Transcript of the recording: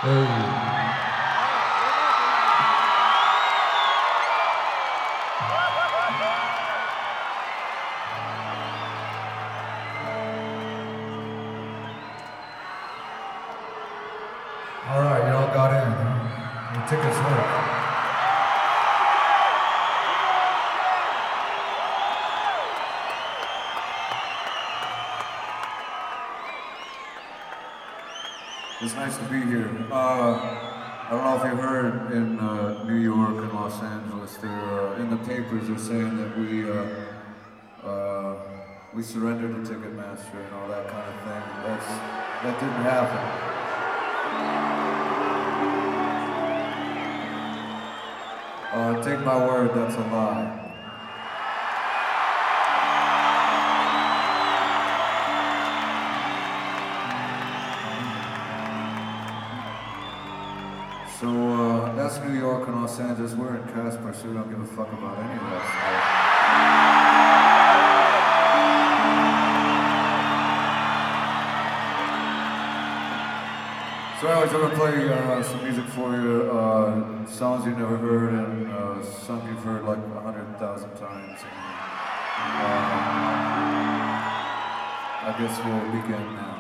Hey. All right, y'all got in, huh? The tickets work. It's nice to be here. I don't know if you heard in New York and Los Angeles, they're in the papers they're saying that we surrendered to Ticketmaster and all that kind of thing. That didn't happen. Take my word, that's a lie. So that's New York and Los Angeles. We're in Casper, so we don't give a fuck about any of that stuff. So anyways, I'm gonna play some music for you, songs you've never heard and some you've heard like 100,000 times. I guess we'll begin now.